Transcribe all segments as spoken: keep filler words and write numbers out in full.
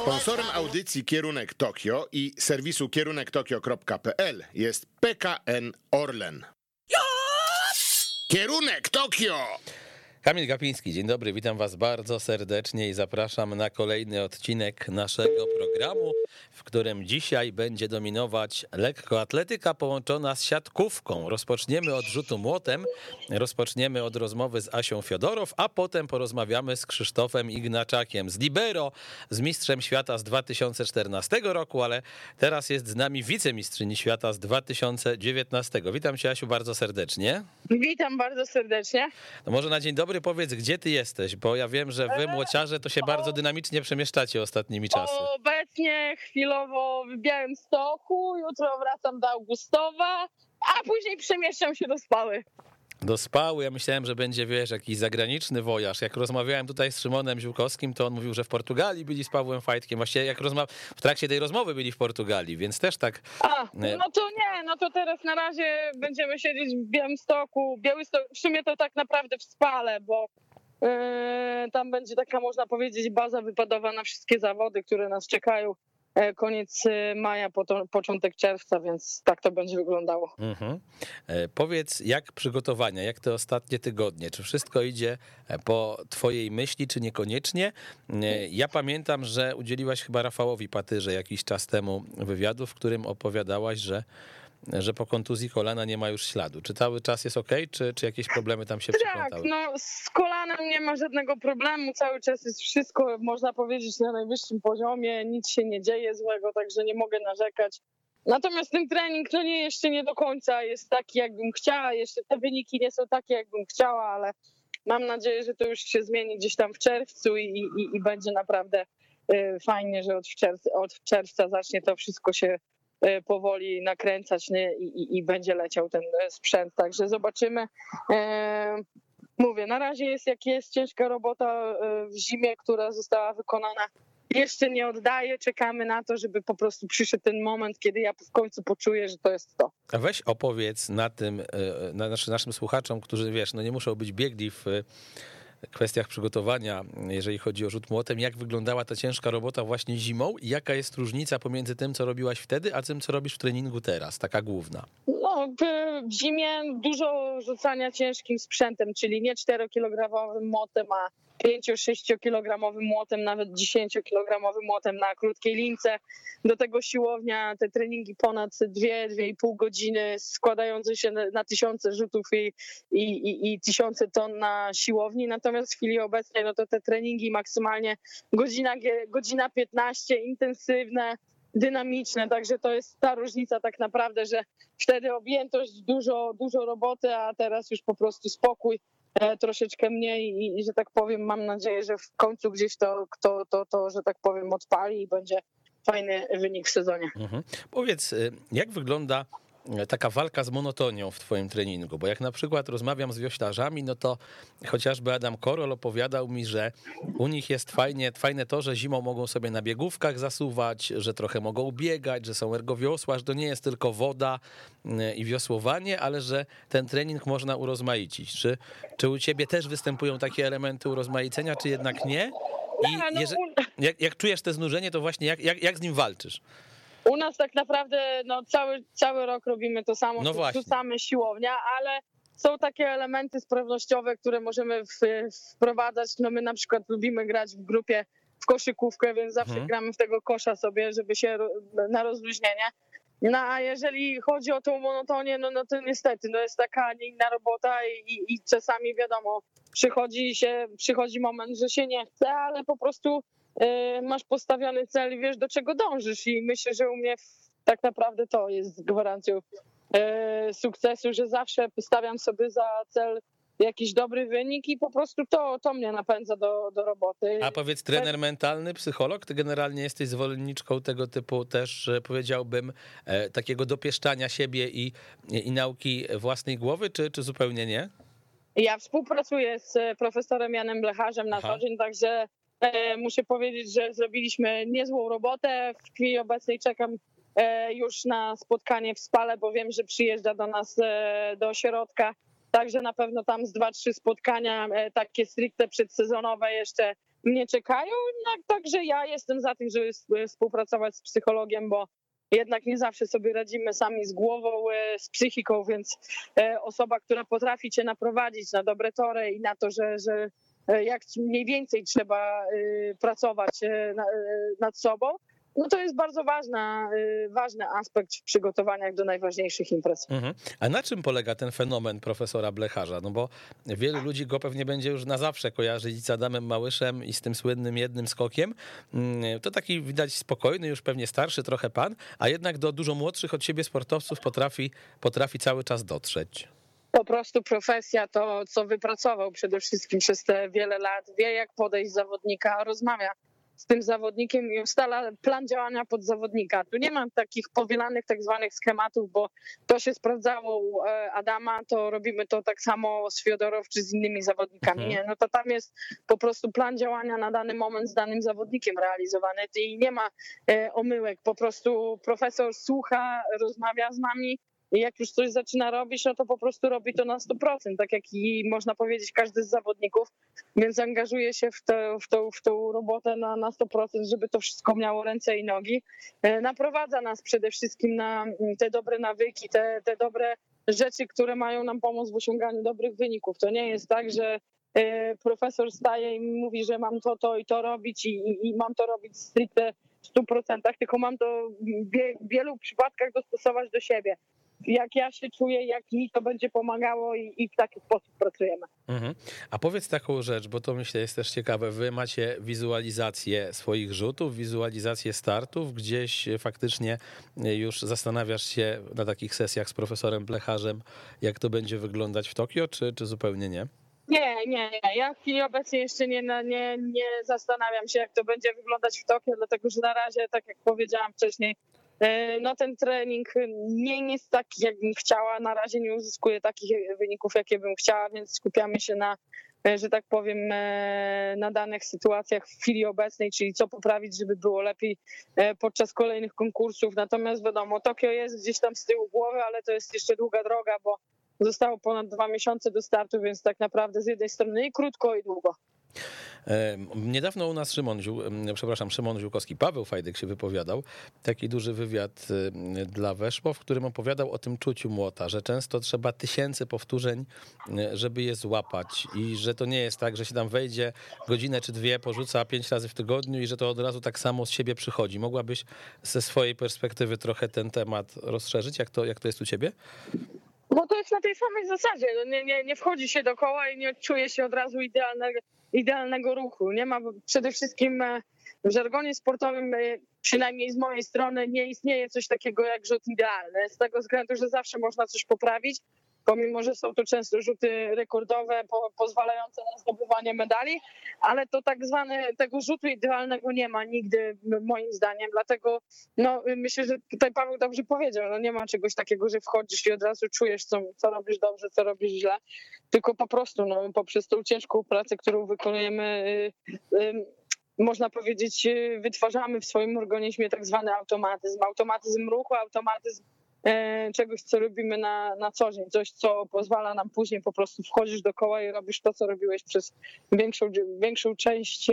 Sponsorem audycji Kierunek Tokio i serwisu kierunek tokio kropka p l jest P K N Orlen. Kierunek Tokio! Kamil Gapiński, dzień dobry, witam was bardzo serdecznie i zapraszam na kolejny odcinek naszego programu, w którym dzisiaj będzie dominować lekkoatletyka połączona z siatkówką. Rozpoczniemy od rzutu młotem, rozpoczniemy od rozmowy z Asią Fiodorow, a potem porozmawiamy z Krzysztofem Ignaczakiem, z libero, z mistrzem świata z dwa tysiące czternastego roku, ale teraz jest z nami wicemistrzyni świata z dwa tysiące dziewiętnastego. Witam cię, Asiu, bardzo serdecznie. Witam bardzo serdecznie. No może na dzień dobry powiedz, gdzie ty jesteś, bo ja wiem, że wy młociarze to się bardzo dynamicznie przemieszczacie ostatnimi czasy. Obecnie chwilowo w Białymstoku, jutro wracam do Augustowa, a później przemieszczam się do Spały. Do Spały, ja myślałem, że będzie, wiesz, jakiś zagraniczny wojaż. Jak rozmawiałem tutaj z Szymonem Ziółkowskim, to on mówił, że w Portugalii byli z Pawłem Fajtkiem. Właściwie jak rozma- w trakcie tej rozmowy byli w Portugalii, więc też tak... A, no to nie, no to teraz na razie będziemy siedzieć w Białymstoku. Białystok, w sumie to tak naprawdę w Spale, bo yy, tam będzie taka, można powiedzieć, baza wypadowa na wszystkie zawody, które nas czekają. Koniec maja, początek czerwca, więc tak to będzie wyglądało. Mhm. E, powiedz, jak przygotowania, jak te ostatnie tygodnie? Czy wszystko idzie po twojej myśli, czy niekoniecznie? E, ja pamiętam, że udzieliłaś chyba Rafałowi Patyrze jakiś czas temu wywiadu, w którym opowiadałaś, że że po kontuzji kolana nie ma już śladu. Czy cały czas jest okej, czy, czy jakieś problemy tam się przyplątały? Tak, no z kolanem nie ma żadnego problemu, cały czas jest wszystko, można powiedzieć, na najwyższym poziomie, nic się nie dzieje złego, także nie mogę narzekać. Natomiast ten trening to nie, jeszcze nie do końca jest taki, jakbym chciała, jeszcze te wyniki nie są takie, jakbym chciała, ale mam nadzieję, że to już się zmieni gdzieś tam w czerwcu i, i, i będzie naprawdę fajnie, że od czerwca, od czerwca zacznie to wszystko się powoli nakręcać, nie? I, i, i będzie leciał ten sprzęt, także zobaczymy. E, mówię, na razie jest jak jest, ciężka robota w zimie, która została wykonana. Jeszcze nie oddaję, czekamy na to, żeby po prostu przyszedł ten moment, kiedy ja w końcu poczuję, że to jest to. A weź opowiedz na tym, na naszym, naszym słuchaczom, którzy, wiesz, no nie muszą być biegli w kwestiach przygotowania, jeżeli chodzi o rzut młotem, jak wyglądała ta ciężka robota właśnie zimą i jaka jest różnica pomiędzy tym, co robiłaś wtedy, a tym, co robisz w treningu teraz, taka główna? No, w zimie dużo rzucania ciężkim sprzętem, czyli nie czterokilogramowym młotem, a pięcio-sześciokilogramowym młotem, nawet dziesięciokilogramowym młotem na krótkiej lince. Do tego siłownia, te treningi ponad dwie, dwie i pół godziny, składające się na, na tysiące rzutów i, i, i, i tysiące ton na siłowni. Natomiast w chwili obecnej, no to te treningi maksymalnie godzina, godzina piętnaście, intensywne, dynamiczne, także to jest ta różnica tak naprawdę, że wtedy objętość, dużo, dużo roboty, a teraz już po prostu spokój, e, troszeczkę mniej i, i, że tak powiem, mam nadzieję, że w końcu gdzieś to, to, to, to, że tak powiem, odpali i będzie fajny wynik w sezonie. Mhm. Powiedz, jak wygląda taka walka z monotonią w twoim treningu, bo jak na przykład rozmawiam z wioślarzami, no to chociażby Adam Korol opowiadał mi, że u nich jest fajnie, fajne to, że zimą mogą sobie na biegówkach zasuwać, że trochę mogą biegać, że są ergowiosła, że to nie jest tylko woda i wiosłowanie, ale że ten trening można urozmaicić. Czy, czy u ciebie też występują takie elementy urozmaicenia, czy jednak nie? I jeżeli, jak, jak czujesz te znużenie, to właśnie jak, jak, jak z nim walczysz? U nas tak naprawdę no, cały, cały rok robimy to samo, no rzucamy siłownia, ale są takie elementy sprawnościowe, które możemy w, wprowadzać. No my na przykład lubimy grać w grupie w koszykówkę, więc zawsze hmm. gramy w tego kosza sobie, żeby się na rozluźnienie. No a jeżeli chodzi o tą monotonię, no, no to niestety no jest taka, a nie inna robota i, i, i czasami wiadomo, przychodzi się, przychodzi moment, że się nie chce, ale po prostu masz postawiony cel i wiesz, do czego dążysz i myślę, że u mnie tak naprawdę to jest gwarancją sukcesu, że zawsze stawiam sobie za cel jakiś dobry wynik i po prostu to, to mnie napędza do, do roboty. A powiedz, trener mentalny, psycholog, ty generalnie jesteś zwolenniczką tego typu też, powiedziałbym, takiego dopieszczania siebie i, i nauki własnej głowy, czy, czy zupełnie nie? Ja współpracuję z profesorem Janem Blecharzem na co dzień, także muszę powiedzieć, że zrobiliśmy niezłą robotę. W chwili obecnej czekam już na spotkanie w Spale, bo wiem, że przyjeżdża do nas do ośrodka. Także na pewno tam z dwa, trzy spotkania takie stricte przedsezonowe jeszcze mnie czekają. Także ja jestem za tym, żeby współpracować z psychologiem, bo jednak nie zawsze sobie radzimy sami z głową, z psychiką, więc osoba, która potrafi cię naprowadzić na dobre tory i na to, że, że jak mniej więcej trzeba pracować nad sobą, no to jest bardzo ważna, ważny aspekt w przygotowaniach do najważniejszych imprez. Mhm. A na czym polega ten fenomen profesora Blecharza? No bo wielu ludzi go pewnie będzie już na zawsze kojarzyć z Adamem Małyszem i z tym słynnym jednym skokiem. To taki widać spokojny, już pewnie starszy trochę pan, a jednak do dużo młodszych od siebie sportowców potrafi, potrafi cały czas dotrzeć. Po prostu profesja, to co wypracował przede wszystkim przez te wiele lat, wie jak podejść zawodnika, rozmawia z tym zawodnikiem i ustala plan działania pod zawodnika. Tu nie mam takich powielanych tak zwanych schematów, bo to się sprawdzało u Adama, to robimy to tak samo z Fiodorow czy z innymi zawodnikami. Nie, no to tam jest po prostu plan działania na dany moment z danym zawodnikiem realizowany i nie ma omyłek. Po prostu profesor słucha, rozmawia z nami. I jak już coś zaczyna robić, no to po prostu robi to na sto procent, tak jak i można powiedzieć każdy z zawodników, więc angażuje się w, te, w, tą, w tą robotę na, na sto procent, żeby to wszystko miało ręce i nogi. Naprowadza nas przede wszystkim na te dobre nawyki, te, te dobre rzeczy, które mają nam pomóc w osiąganiu dobrych wyników. To nie jest tak, że profesor staje i mówi, że mam to, to i to robić i, i, i mam to robić stricte w stu procentach, tylko mam to w wielu przypadkach dostosować do siebie. Jak ja się czuję, jak mi to będzie pomagało i, i w taki sposób pracujemy. Mhm. A powiedz taką rzecz, bo to myślę jest też ciekawe. Wy macie wizualizację swoich rzutów, wizualizację startów, gdzieś faktycznie już zastanawiasz się na takich sesjach z profesorem Blecharzem, jak to będzie wyglądać w Tokio, czy, czy zupełnie nie? Nie, nie, nie. Ja w chwili obecnej jeszcze nie, nie, nie zastanawiam się, jak to będzie wyglądać w Tokio, dlatego że na razie, tak jak powiedziałam wcześniej, no ten trening nie jest taki, jakbym chciała. Na razie nie uzyskuję takich wyników, jakie bym chciała, więc skupiamy się na, że tak powiem, na danych sytuacjach w chwili obecnej, czyli co poprawić, żeby było lepiej podczas kolejnych konkursów. Natomiast wiadomo, Tokio jest gdzieś tam z tyłu głowy, ale to jest jeszcze długa droga, bo zostało ponad dwa miesiące do startu, więc tak naprawdę z jednej strony i krótko, i długo. Niedawno u nas Szymon Ziół, przepraszam, Szymon Ziółkowski, Paweł Fajdyk się wypowiadał, taki duży wywiad dla Weszło, w którym opowiadał o tym czuciu młota, że często trzeba tysięcy powtórzeń, żeby je złapać i że to nie jest tak, że się tam wejdzie godzinę czy dwie, porzuca pięć razy w tygodniu i że to od razu tak samo z siebie przychodzi. Mogłabyś ze swojej perspektywy trochę ten temat rozszerzyć, jak to, jak to jest u ciebie? Bo to jest na tej samej zasadzie. No nie, nie, nie wchodzi się do koła i nie odczuje się od razu idealnego, idealnego ruchu. Nie ma przede wszystkim w żargonie sportowym, przynajmniej z mojej strony, nie istnieje coś takiego jak rzut idealny. Z tego względu, że zawsze można coś poprawić, pomimo że są to często rzuty rekordowe po, pozwalające na zdobywanie medali, ale to tak zwane tego rzutu idealnego nie ma nigdy moim zdaniem, dlatego no, myślę, że tutaj Paweł dobrze powiedział, no nie ma czegoś takiego, że wchodzisz i od razu czujesz, co, co robisz dobrze, co robisz źle, tylko po prostu no, poprzez tą ciężką pracę, którą wykonujemy, yy, yy, można powiedzieć, wytwarzamy w swoim organizmie tak zwany automatyzm, automatyzm ruchu, automatyzm czegoś, co robimy na, na co dzień, coś, co pozwala nam później po prostu wchodzisz do koła i robisz to, co robiłeś przez większą, większą część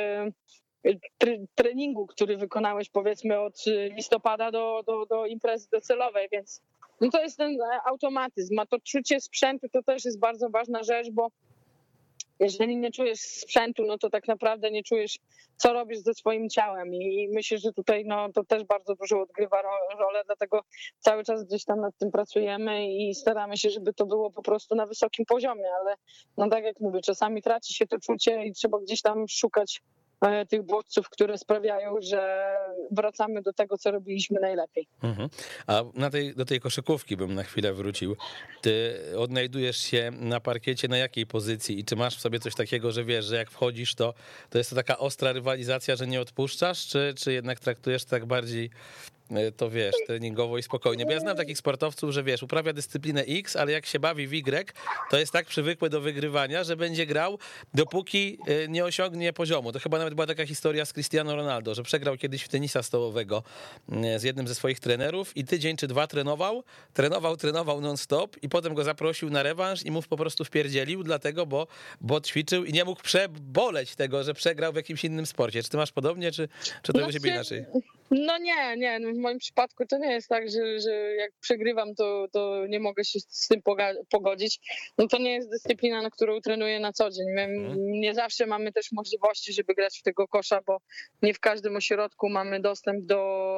treningu, który wykonałeś powiedzmy od listopada do, do, do imprezy docelowej, więc no to jest ten automatyzm, a to czucie sprzętu to też jest bardzo ważna rzecz, bo jeżeli nie czujesz sprzętu, no to tak naprawdę nie czujesz, co robisz ze swoim ciałem i myślę, że tutaj no, to też bardzo dużo odgrywa rolę, dlatego cały czas gdzieś tam nad tym pracujemy i staramy się, żeby to było po prostu na wysokim poziomie, ale no tak jak mówię, czasami traci się to czucie i trzeba gdzieś tam szukać tych bodźców, które sprawiają, że wracamy do tego, co robiliśmy najlepiej. Mhm. A na tej, do tej koszykówki bym na chwilę wrócił. Ty odnajdujesz się na parkiecie na jakiej pozycji i czy masz w sobie coś takiego, że wiesz, że jak wchodzisz, to, to jest to taka ostra rywalizacja, że nie odpuszczasz, czy, czy jednak traktujesz tak bardziej to wiesz, treningowo i spokojnie. Bo ja znam takich sportowców, że wiesz, uprawia dyscyplinę X, ale jak się bawi w Y, to jest tak przywykły do wygrywania, że będzie grał, dopóki nie osiągnie poziomu. To chyba nawet była taka historia z Cristiano Ronaldo, że przegrał kiedyś w tenisa stołowego z jednym ze swoich trenerów i tydzień czy dwa trenował, trenował, trenował non-stop i potem go zaprosił na rewanż i mu po prostu wpierdzielił, dlatego, bo, bo ćwiczył i nie mógł przeboleć tego, że przegrał w jakimś innym sporcie. Czy ty masz podobnie, czy, czy to u ciebie inaczej? No nie, nie, w moim przypadku to nie jest tak, że, że jak przegrywam, to, to nie mogę się z tym pogodzić. No to nie jest dyscyplina, na którą trenuję na co dzień. My nie zawsze mamy też możliwości, żeby grać w tego kosza, bo nie w każdym ośrodku mamy dostęp do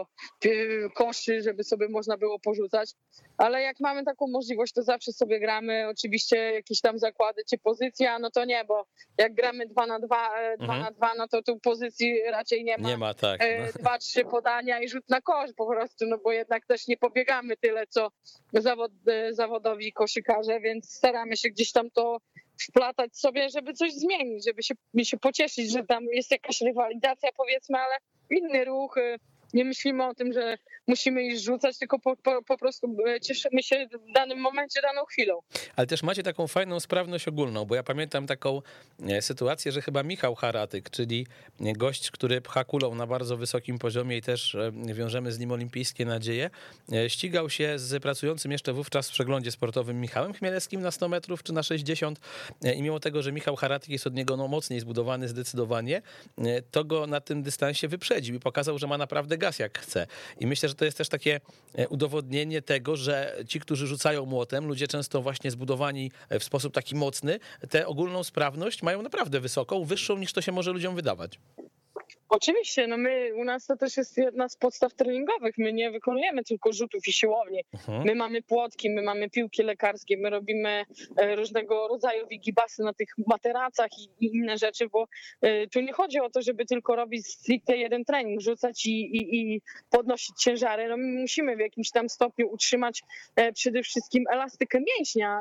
koszy, żeby sobie można było porzucać. Ale jak mamy taką możliwość, to zawsze sobie gramy. Oczywiście jakieś tam zakłady czy pozycja, no to nie, bo jak gramy dwa na dwa, dwa mhm. na dwa, no to tu pozycji raczej nie ma. Nie ma, tak. No. Dwa, trzy podania i rzut na kosz po prostu, no bo jednak też nie pobiegamy tyle, co zawod, zawodowi koszykarze, więc staramy się gdzieś tam to wplatać sobie, żeby coś zmienić, żeby się, się pocieszyć, że tam jest jakaś rywalizacja, powiedzmy, ale inny ruch. Nie myślimy o tym, że musimy iść rzucać, tylko po, po, po prostu cieszymy się w danym momencie, daną chwilą. Ale też macie taką fajną sprawność ogólną, bo ja pamiętam taką sytuację, że chyba Michał Haratyk, czyli gość, który pcha kulą na bardzo wysokim poziomie i też wiążemy z nim olimpijskie nadzieje, ścigał się z pracującym jeszcze wówczas w przeglądzie sportowym Michałem Chmielewskim na sto metrów czy na sześćdziesiąt i mimo tego, że Michał Haratyk jest od niego no, mocniej zbudowany zdecydowanie, to go na tym dystansie wyprzedził i pokazał, że ma naprawdę gaz jak chce. I myślę, że to jest też takie udowodnienie tego, że ci, którzy rzucają młotem, ludzie często właśnie zbudowani w sposób taki mocny, tę ogólną sprawność mają naprawdę wysoką, wyższą niż to się może ludziom wydawać. Oczywiście, no my, u nas to też jest jedna z podstaw treningowych, my nie wykonujemy tylko rzutów i siłowni, uh-huh. my mamy płotki, my mamy piłki lekarskie, my robimy różnego rodzaju wigibasy na tych materacach i, i inne rzeczy, bo tu nie chodzi o to, żeby tylko robić stricte jeden trening, rzucać i, i, i podnosić ciężary, no my musimy w jakimś tam stopniu utrzymać przede wszystkim elastykę mięśnia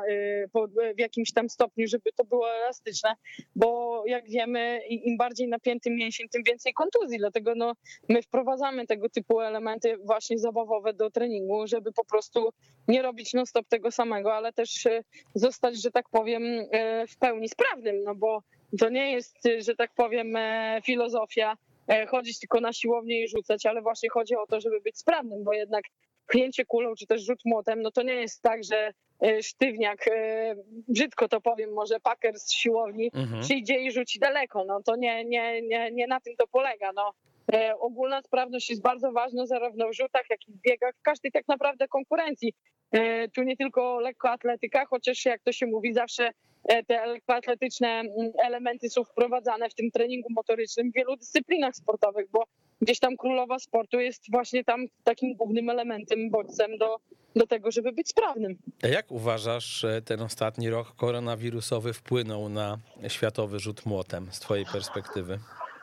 w jakimś tam stopniu, żeby to było elastyczne, bo jak wiemy, im bardziej napięty mięsień, tym więcej kontuzji, dlatego no, my wprowadzamy tego typu elementy właśnie zabawowe do treningu, żeby po prostu nie robić non-stop tego samego, ale też zostać, że tak powiem, w pełni sprawnym, no bo to nie jest, że tak powiem, filozofia chodzić tylko na siłownię i rzucać, ale właśnie chodzi o to, żeby być sprawnym, bo jednak pchnięcie kulą czy też rzut młotem, no to nie jest tak, że sztywniak, brzydko to powiem, może paker z siłowni mhm. przyjdzie i rzuci daleko, no to nie, nie, nie, nie na tym to polega, no. Ogólna sprawność jest bardzo ważna zarówno w rzutach, jak i w biegach, w każdej tak naprawdę konkurencji. Tu nie tylko lekkoatletyka, chociaż jak to się mówi, zawsze te lekkoatletyczne elementy są wprowadzane w tym treningu motorycznym w wielu dyscyplinach sportowych, bo gdzieś tam królowa sportu jest właśnie tam takim głównym elementem, bodźcem do, do tego, żeby być sprawnym. A jak uważasz, ten ostatni rok koronawirusowy wpłynął na światowy rzut młotem z twojej perspektywy?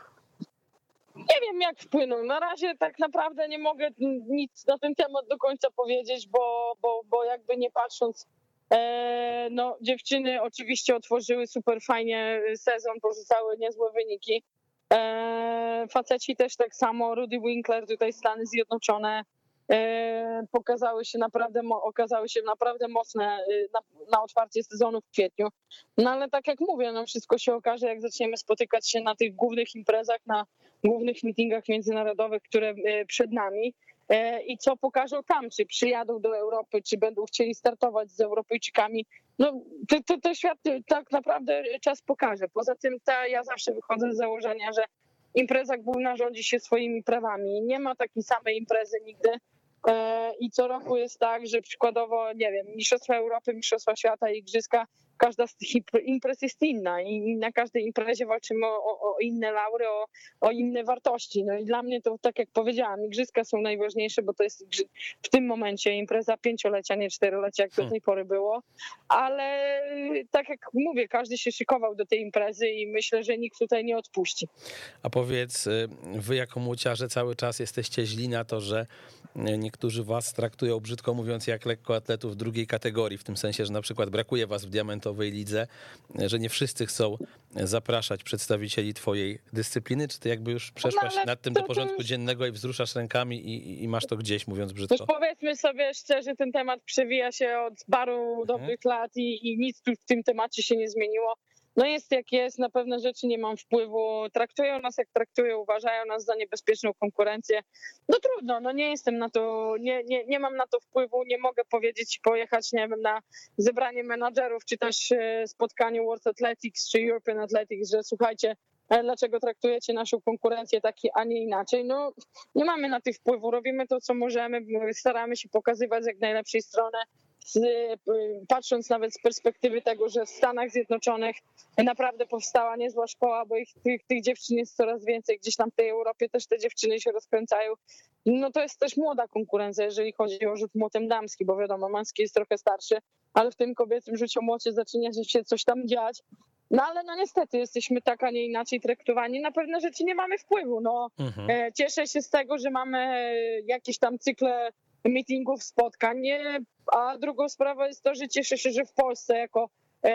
Nie wiem, jak wpłynął. Na razie tak naprawdę nie mogę nic na ten temat do końca powiedzieć, bo, bo, bo jakby nie patrząc, e, no dziewczyny oczywiście otworzyły super fajnie sezon, porzucały niezłe wyniki. E, faceci też tak samo, Rudy Winkler, tutaj Stany Zjednoczone e, pokazały się naprawdę, okazały się naprawdę mocne na, na otwarcie sezonu w kwietniu. No ale tak jak mówię, no wszystko się okaże, jak zaczniemy spotykać się na tych głównych imprezach, na głównych meetingach międzynarodowych, które przed nami i co pokażą tam, czy przyjadą do Europy, czy będą chcieli startować z Europejczykami. No to, to, to świat tak naprawdę czas pokaże. Poza tym ta, ja zawsze wychodzę z założenia, że impreza główna rządzi się swoimi prawami. Nie ma takiej samej imprezy nigdy. I co roku jest tak, że przykładowo, nie wiem, Mistrzostwa Europy, Mistrzostwa Świata, Igrzyska, każda z tych imprez jest inna i na każdej imprezie walczymy o, o, o inne laury, o, o inne wartości. No i dla mnie to, tak jak powiedziałam, Igrzyska są najważniejsze, bo to jest w tym momencie impreza pięciolecia, nie czterolecia, jak do tej pory było, ale tak jak mówię, każdy się szykował do tej imprezy i myślę, że nikt tutaj nie odpuści. A powiedz, wy jako młociarze cały czas jesteście źli na to, że niektórzy was traktują, brzydko mówiąc, jak lekkoatletów drugiej kategorii, w tym sensie, że na przykład brakuje was w diamentowym szachmatowej lidze, że nie wszyscy chcą zapraszać przedstawicieli twojej dyscypliny, czy ty jakby już przeszłaś no, nad tym to, do porządku to już... dziennego i wzruszasz rękami i, i masz to gdzieś, mówiąc brzydko? Już powiedzmy sobie szczerze, ten temat przewija się od paru mhm. dobrych lat i, i nic tu w tym temacie się nie zmieniło. No jest jak jest, na pewne rzeczy nie mam wpływu, traktują nas jak traktują, uważają nas za niebezpieczną konkurencję. No trudno, no nie jestem na to, nie, nie, nie mam na to wpływu, nie mogę powiedzieć, pojechać, nie wiem, na zebranie menadżerów, czy też spotkanie World Athletics, czy European Athletics, że słuchajcie, dlaczego traktujecie naszą konkurencję tak, a nie inaczej. No nie mamy na tych wpływu, robimy to, co możemy, staramy się pokazywać z jak najlepszej strony. Z, patrząc nawet z perspektywy tego, że w Stanach Zjednoczonych naprawdę powstała niezła szkoła, bo ich, tych, tych dziewczyn jest coraz więcej, gdzieś tam w tej Europie też te dziewczyny się rozkręcają. No to jest też młoda konkurencja, jeżeli chodzi o rzut młotem damski, bo wiadomo, męski jest trochę starszy, ale w tym kobiecym rzucie młocie zaczyna się coś tam dziać. No ale no niestety jesteśmy tak, a nie inaczej traktowani. Na pewne rzeczy nie mamy wpływu. No, mhm. Cieszę się z tego, że mamy jakieś tam cykle meetingów, spotkań, a drugą sprawą jest to, że cieszę się, że w Polsce jako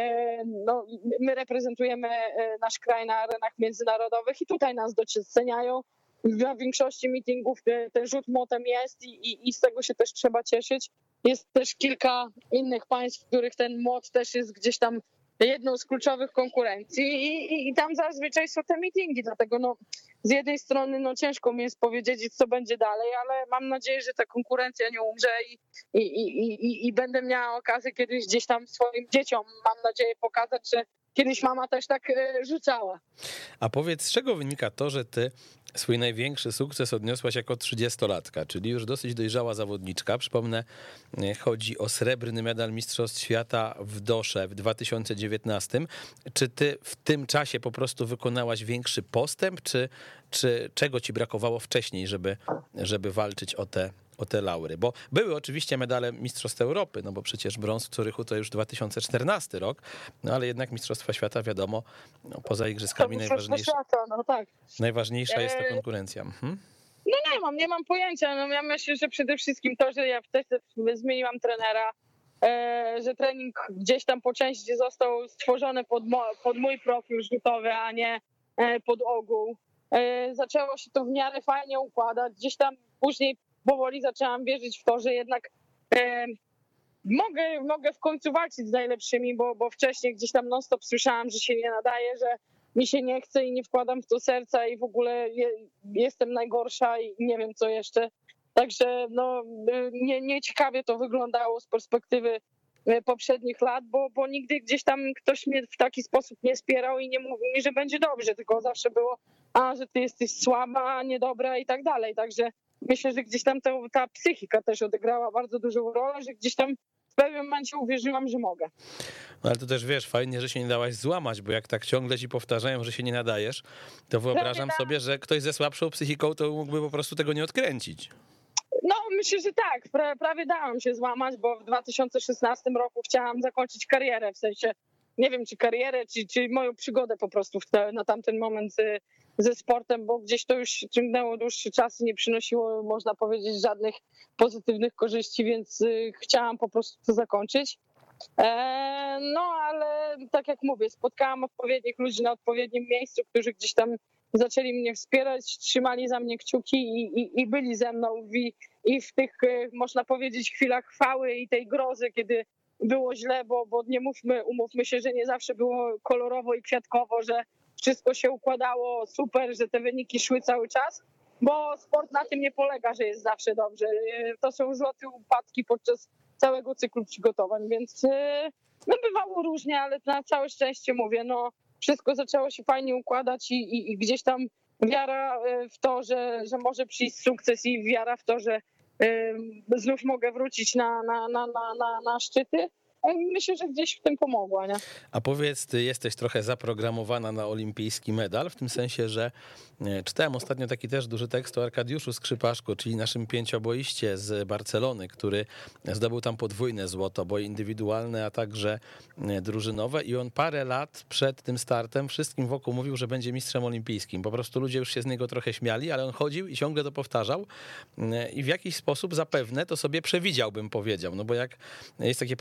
no, my reprezentujemy nasz kraj na arenach międzynarodowych i tutaj nas doceniają. Na większości meetingów ten rzut młotem jest i, i, i z tego się też trzeba cieszyć. Jest też kilka innych państw, w których ten młot też jest gdzieś tam jedną z kluczowych konkurencji i, i, i tam zazwyczaj są te meetingi, dlatego no z jednej strony no ciężko mi jest powiedzieć, co będzie dalej, ale mam nadzieję, że ta konkurencja nie umrze i, i, i, i, i będę miała okazję kiedyś gdzieś tam swoim dzieciom, mam nadzieję, pokazać, że kiedyś mama też tak rzucała. A powiedz, z czego wynika to, że ty swój największy sukces odniosłaś jako trzydziestolatka, czyli już dosyć dojrzała zawodniczka. Przypomnę, chodzi o srebrny medal Mistrzostw Świata w Dosze w dwa tysiące dziewiętnastym. Czy ty w tym czasie po prostu wykonałaś większy postęp, czy, czy czego ci brakowało wcześniej, żeby, żeby walczyć o te o te laury, bo były oczywiście medale Mistrzostw Europy, no bo przecież brąz w Zurychu to już dwa tysiące czternasty rok, no ale jednak Mistrzostwa Świata, wiadomo, no, poza igrzyskami najważniejsza, świata, no tak. najważniejsza jest ta konkurencja. Mhm. No nie mam, nie mam pojęcia, no ja myślę, że przede wszystkim to, że ja wtedy zmieniłam trenera, że trening gdzieś tam po części został stworzony pod, mo- pod mój profil rzutowy, a nie pod ogół. Zaczęło się to w miarę fajnie układać, gdzieś tam później powoli zaczęłam wierzyć w to, że jednak e, mogę, mogę w końcu walczyć z najlepszymi, bo, bo wcześniej gdzieś tam non stop słyszałam, że się nie nadaje, że mi się nie chce i nie wkładam w to serca i w ogóle je, jestem najgorsza i nie wiem co jeszcze. Także no, nie, nie ciekawie to wyglądało z perspektywy poprzednich lat, bo, bo nigdy gdzieś tam ktoś mnie w taki sposób nie wspierał i nie mówił mi, że będzie dobrze, tylko zawsze było, a że ty jesteś słaba, niedobra i tak dalej. Także myślę, że gdzieś tam ta, ta psychika też odegrała bardzo dużą rolę, że gdzieś tam w pewnym momencie uwierzyłam, że mogę. No ale to też wiesz, fajnie, że się nie dałaś złamać, bo jak tak ciągle ci powtarzają, że się nie nadajesz, to wyobrażam sobie, że ktoś ze słabszą psychiką to mógłby po prostu tego nie odkręcić. No myślę, że tak, pra, prawie dałam się złamać, bo w dwa tysiące szesnastym roku chciałam zakończyć karierę, w sensie nie wiem czy karierę, czy, czy moją przygodę po prostu w te, na tamten moment z, ze sportem, bo gdzieś to już ciągnęło dłuższy czas i nie przynosiło, można powiedzieć, żadnych pozytywnych korzyści, więc chciałam po prostu to zakończyć. E, no ale tak jak mówię, spotkałam odpowiednich ludzi na odpowiednim miejscu, którzy gdzieś tam zaczęli mnie wspierać, trzymali za mnie kciuki i, i, i byli ze mną w, i w tych, można powiedzieć, chwilach chwały i tej grozy, kiedy było źle, bo, bo nie mówmy, umówmy się, że nie zawsze było kolorowo i kwiatkowo, że wszystko się układało super, że te wyniki szły cały czas, bo sport na tym nie polega, że jest zawsze dobrze. To są wzloty, upadki podczas całego cyklu przygotowań, więc no bywało różnie, ale na całe szczęście mówię, no wszystko zaczęło się fajnie układać i, i, i gdzieś tam wiara w to, że, że może przyjść sukces i wiara w to, że znów mogę wrócić na, na, na, na, na, na szczyty. Myślę, że gdzieś w tym pomogła, nie? A powiedz, ty jesteś trochę zaprogramowana na olimpijski medal, w tym sensie, że czytałem ostatnio taki też duży tekst o Arkadiuszu Skrzypaszku, czyli naszym pięcioboiście z Barcelony, który zdobył tam podwójne złoto, bo indywidualne, a także drużynowe i on parę lat przed tym startem wszystkim wokół mówił, że będzie mistrzem olimpijskim. Po prostu ludzie już się z niego trochę śmiali, ale on chodził i ciągle to powtarzał i w jakiś sposób zapewne to sobie przewidział, bym powiedział, no bo jak jest takie powiedzenie, że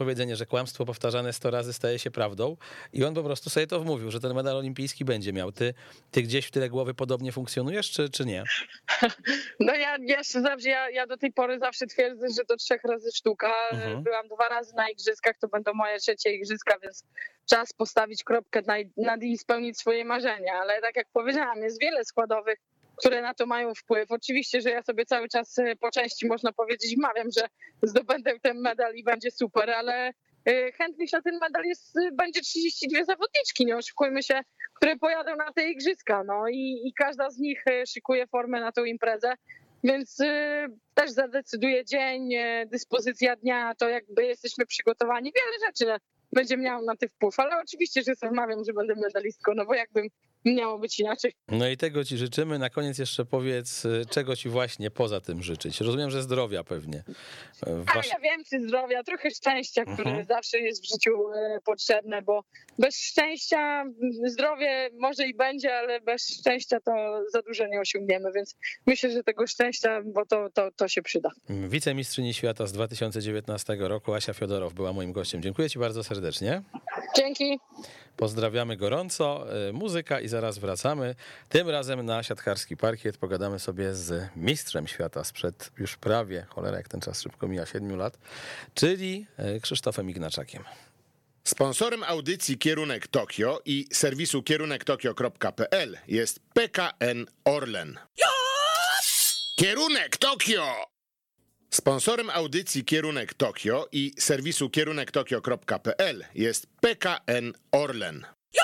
kłamstwo powtarzane sto razy staje się prawdą i on po prostu sobie to wmówił, że ten medal olimpijski będzie miał. Ty, ty gdzieś w tyle głowy podobnie funkcjonujesz, czy, czy nie? No ja, ja, zawsze, ja, ja do tej pory zawsze twierdzę, że to trzech razy sztuka. Mhm. Byłam dwa razy na igrzyskach, to będą moje trzecie igrzyska, więc czas postawić kropkę nad, nad i spełnić swoje marzenia. Ale tak jak powiedziałam, jest wiele składowych, które na to mają wpływ. Oczywiście, że ja sobie cały czas po części, można powiedzieć, wmawiam, że zdobędę ten medal i będzie super, ale chętnych na ten medal jest, będzie trzydzieści dwie zawodniczki, nie oszukujmy się, które pojadą na te igrzyska, no i, i każda z nich szykuje formę na tą imprezę, więc też zadecyduje dzień, dyspozycja dnia, to jakby jesteśmy przygotowani, wiele rzeczy będzie miało na to wpływ, ale oczywiście, że sobie wmawiam, że będę medalistką, no bo jakbym miało być inaczej. No i tego ci życzymy. Na koniec jeszcze powiedz, czego ci właśnie poza tym życzyć. Rozumiem, że zdrowia pewnie. Was... A ja wiem, czy zdrowia, trochę szczęścia, które uh-huh. zawsze jest w życiu potrzebne, bo bez szczęścia zdrowie może i będzie, ale bez szczęścia to za dużo nie osiągniemy, więc myślę, że tego szczęścia, bo to, to, to się przyda. Wicemistrzyni świata z dwa tysiące dziewiętnastego roku, Asia Fiodorow była moim gościem. Dziękuję ci bardzo serdecznie. Dzięki. Pozdrawiamy gorąco. Muzyka i zaraz wracamy. Tym razem na siatkarski parkiet pogadamy sobie z mistrzem świata sprzed już prawie, cholera jak ten czas szybko mija, siedmiu lat, czyli Krzysztofem Ignaczakiem. Sponsorem audycji Kierunek Tokio i serwisu kierunek tokio kropka p l jest P K N Orlen. Kierunek Tokio! Sponsorem audycji Kierunek Tokio i serwisu kierunek tokio kropka p l jest P K N Orlen.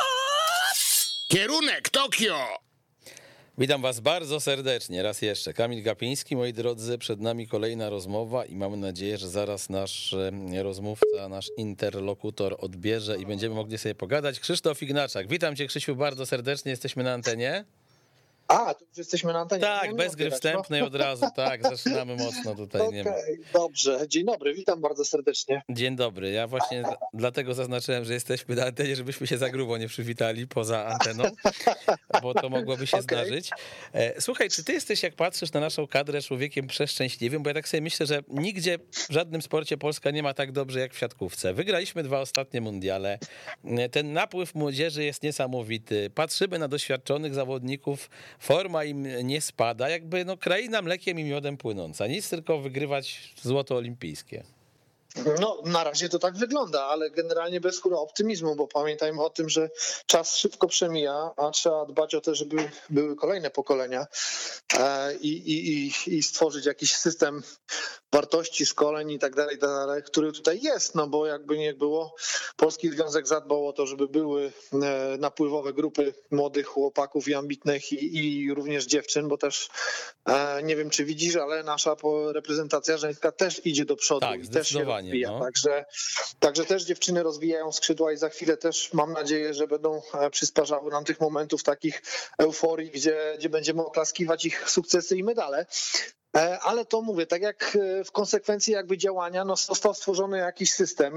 Kierunek Tokio! Witam was bardzo serdecznie, raz jeszcze. Kamil Gapiński, moi drodzy, przed nami kolejna rozmowa i mamy nadzieję, że zaraz nasz rozmówca, nasz interlokutor odbierze i będziemy mogli sobie pogadać. Krzysztof Ignaczak, witam cię Krzysiu bardzo serdecznie, jesteśmy na antenie. A, to już jesteśmy na antenie. Tak, no, bez gry wstępnej no. Od razu, tak, zaczynamy mocno tutaj. Okej, okay, dobrze. Dzień dobry, witam bardzo serdecznie. Dzień dobry, ja właśnie dlatego zaznaczyłem, że jesteśmy na antenie, żebyśmy się za grubo nie przywitali poza anteną, bo to mogłoby się okay. zdarzyć. Słuchaj, czy ty jesteś, jak patrzysz na naszą kadrę, człowiekiem przeszczęśliwym, bo ja tak sobie myślę, że nigdzie w żadnym sporcie Polska nie ma tak dobrze jak w siatkówce. Wygraliśmy dwa ostatnie mundiale, ten napływ młodzieży jest niesamowity, patrzymy na doświadczonych zawodników, forma im nie spada, jakby no kraina mlekiem i miodem płynąca. Nic, tylko wygrywać złoto olimpijskie. No, na razie to tak wygląda, ale generalnie bez hura optymizmu, bo pamiętajmy o tym, że czas szybko przemija, a trzeba dbać o to, żeby były kolejne pokolenia i, i, i stworzyć jakiś system wartości, szkoleń i tak dalej, który tutaj jest, no bo jakby nie było, Polski Związek zadbał o to, żeby były napływowe grupy młodych chłopaków i ambitnych i, i również dziewczyn, bo też nie wiem, czy widzisz, ale nasza reprezentacja żeńska też idzie do przodu tak, i też się rozwija, no. także, także też dziewczyny rozwijają skrzydła i za chwilę też mam nadzieję, że będą przysparzały nam tych momentów takich euforii, gdzie, gdzie będziemy oklaskiwać ich sukcesy i medale. Ale to mówię, tak jak w konsekwencji jakby działania, no został stworzony jakiś system.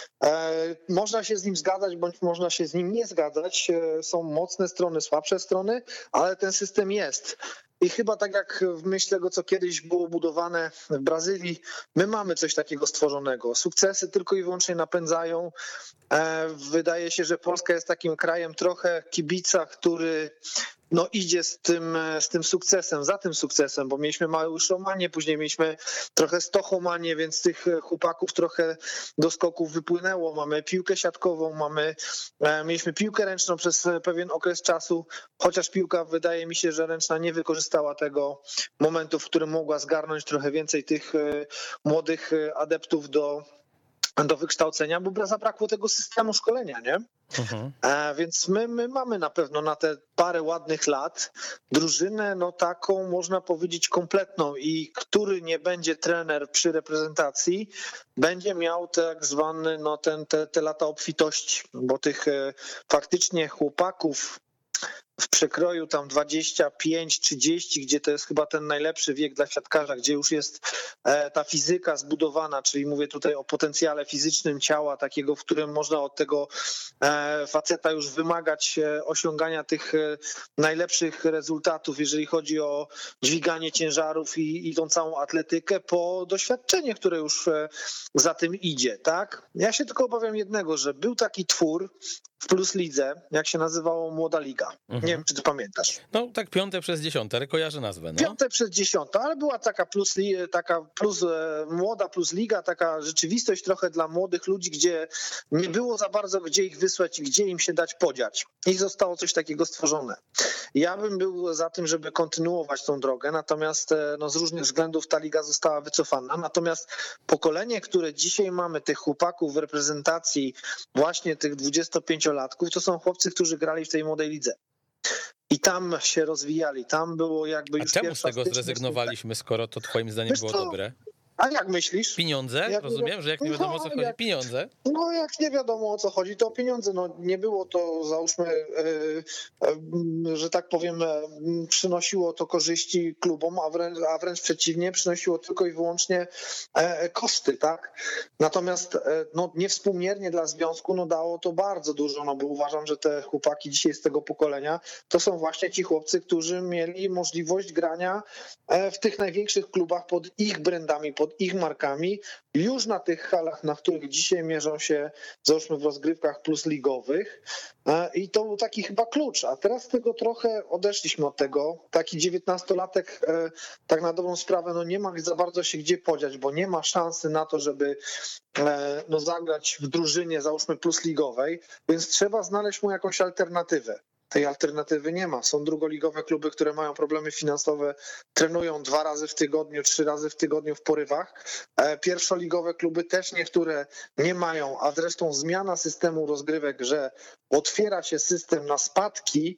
Można się z nim zgadzać, bądź można się z nim nie zgadzać. Są mocne strony, słabsze strony, ale ten system jest. I chyba tak jak w myśl tego, co kiedyś było budowane w Brazylii, my mamy coś takiego stworzonego. Sukcesy tylko i wyłącznie napędzają. Wydaje się, że Polska jest takim krajem trochę kibica, który no idzie z tym, z tym sukcesem, za tym sukcesem, bo mieliśmy Małyszomanię, później mieliśmy trochę Stochomanię, więc tych chłopaków trochę do skoków wypłynęło. Mamy piłkę siatkową, mamy, mieliśmy piłkę ręczną przez pewien okres czasu, chociaż piłka wydaje mi się, że ręczna nie wykorzystała tego momentu, w którym mogła zgarnąć trochę więcej tych młodych adeptów do do wykształcenia, bo zabrakło tego systemu szkolenia, nie? Uh-huh. A więc my, my mamy na pewno na te parę ładnych lat drużynę, no taką można powiedzieć kompletną i który nie będzie trener przy reprezentacji, będzie miał tak zwany, no ten, te, te lata obfitości, bo tych e, faktycznie chłopaków w przekroju tam dwadzieścia pięć trzydzieści, gdzie to jest chyba ten najlepszy wiek dla siatkarza, gdzie już jest ta fizyka zbudowana, czyli mówię tutaj o potencjale fizycznym ciała, takiego, w którym można od tego faceta już wymagać osiągania tych najlepszych rezultatów, jeżeli chodzi o dźwiganie ciężarów i, i tą całą atletykę, po doświadczenie, które już za tym idzie, tak? Ja się tylko obawiam jednego, że był taki twór w Plus Lidze, jak się nazywało Młoda Liga. Mhm. Nie wiem, czy ty pamiętasz. No tak piąte przez dziesiąte, ale kojarzę nazwę. No. Piąte przez dziesiąte, ale była taka plus, taka plus młoda plus liga, taka rzeczywistość trochę dla młodych ludzi, gdzie nie było za bardzo gdzie ich wysłać i gdzie im się dać podziać. I zostało coś takiego stworzone. Ja bym był za tym, żeby kontynuować tą drogę, natomiast no, z różnych względów ta liga została wycofana. Natomiast pokolenie, które dzisiaj mamy, tych chłopaków w reprezentacji właśnie tych dwudziestopięciolatków, to są chłopcy, którzy grali w tej młodej lidze. I tam się rozwijali, tam było jakby już. A czemu z tego zrezygnowaliśmy, skoro to twoim zdaniem Wiesz było co? dobre? A jak myślisz? Pieniądze? Jak Rozumiem, że jak nie wiadomo o co chodzi, jak, pieniądze? No jak nie wiadomo o co chodzi, to pieniądze. No nie było to, załóżmy, yy, yy, że tak powiem, yy, przynosiło to korzyści klubom, a wręcz, a wręcz przeciwnie, przynosiło tylko i wyłącznie yy, koszty, tak? Natomiast yy, no, niewspółmiernie dla związku no, dało to bardzo dużo, no bo uważam, że te chłopaki dzisiaj z tego pokolenia to są właśnie ci chłopcy, którzy mieli możliwość grania yy, w tych największych klubach pod ich brandami, pod ich markami, już na tych halach, na których dzisiaj mierzą się, załóżmy, w rozgrywkach plus ligowych. I to był taki chyba klucz. A teraz tego trochę odeszliśmy od tego. Taki dziewiętnastolatek tak na dobrą sprawę no nie ma za bardzo się gdzie podziać, bo nie ma szansy na to, żeby no, zagrać w drużynie, załóżmy, plus ligowej, więc trzeba znaleźć mu jakąś alternatywę. Tej alternatywy nie ma. Są drugoligowe kluby, które mają problemy finansowe, trenują dwa razy w tygodniu, trzy razy w tygodniu w porywach. Pierwszoligowe kluby też niektóre nie mają, a zresztą zmiana systemu rozgrywek, że otwiera się system na spadki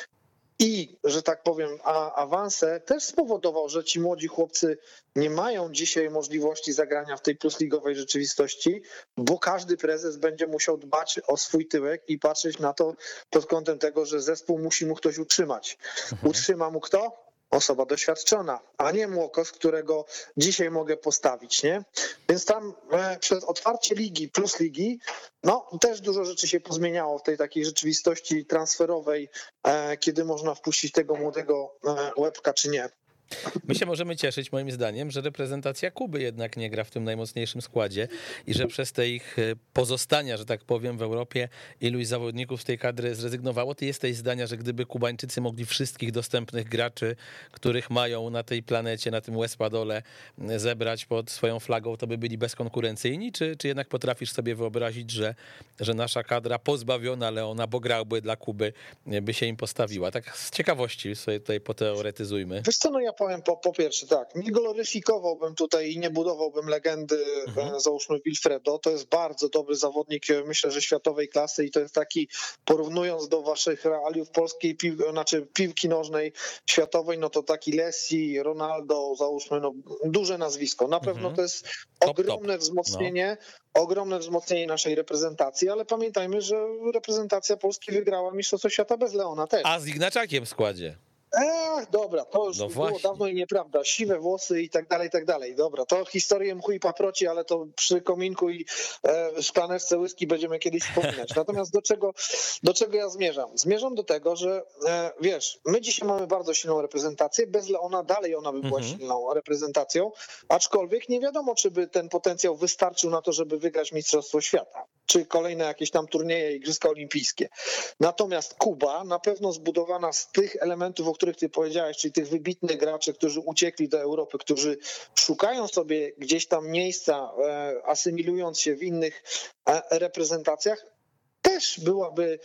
i, że tak powiem, a awanse, też spowodował, że ci młodzi chłopcy nie mają dzisiaj możliwości zagrania w tej plusligowej rzeczywistości, bo każdy prezes będzie musiał dbać o swój tyłek i patrzeć na to pod kątem tego, że zespół musi mu ktoś utrzymać. Mhm. Utrzyma mu kto? Osoba doświadczona, a nie młokos, którego dzisiaj mogę postawić, nie? Więc tam przez otwarcie ligi plus ligi, no też dużo rzeczy się pozmieniało w tej takiej rzeczywistości transferowej, kiedy można wpuścić tego młodego łebka czy nie. My się możemy cieszyć, moim zdaniem, że reprezentacja Kuby jednak nie gra w tym najmocniejszym składzie i że przez te ich pozostania, że tak powiem, w Europie iluś zawodników z tej kadry zrezygnowało. Ty jesteś zdania, że gdyby Kubańczycy mogli wszystkich dostępnych graczy, których mają na tej planecie, na tym Westpadole, zebrać pod swoją flagą, to by byli bezkonkurencyjni? Czy, czy jednak potrafisz sobie wyobrazić, że, że nasza kadra pozbawiona Leona, bo grałby dla Kuby, by się im postawiła? Tak z ciekawości sobie tutaj poteoretyzujmy. Wiesz co, no ja powiem po, po pierwsze tak, nie gloryfikowałbym tutaj i nie budowałbym legendy, mhm. załóżmy Wilfredo, to jest bardzo dobry zawodnik, myślę, że światowej klasy i to jest taki, porównując do waszych realiów polskiej piłki, znaczy piłki nożnej światowej, no to taki Messi, Ronaldo, załóżmy, no duże nazwisko. Na pewno mhm. to jest ogromne top, top. wzmocnienie, no. ogromne wzmocnienie naszej reprezentacji, ale pamiętajmy, że reprezentacja Polski wygrała Mistrzostwo Świata bez Leona też. A z Ignaciakiem w składzie. Ech, dobra, to już no było właśnie. dawno i nieprawda. Siwe włosy i tak dalej, i tak dalej. Dobra, to historię mchu i paproci, ale to przy kominku i e, szklaneczce whisky będziemy kiedyś wspominać. Natomiast do czego, do czego ja zmierzam? Zmierzam do tego, że e, wiesz, my dzisiaj mamy bardzo silną reprezentację, bez Leona dalej ona by była mhm. silną reprezentacją, aczkolwiek nie wiadomo, czy by ten potencjał wystarczył na to, żeby wygrać Mistrzostwo Świata, czy kolejne jakieś tam turnieje, Igrzyska Olimpijskie. Natomiast Kuba na pewno zbudowana z tych elementów, o których ty powiedziałeś, czyli tych wybitnych graczy, którzy uciekli do Europy, którzy szukają sobie gdzieś tam miejsca, asymilując się w innych reprezentacjach, też byłaby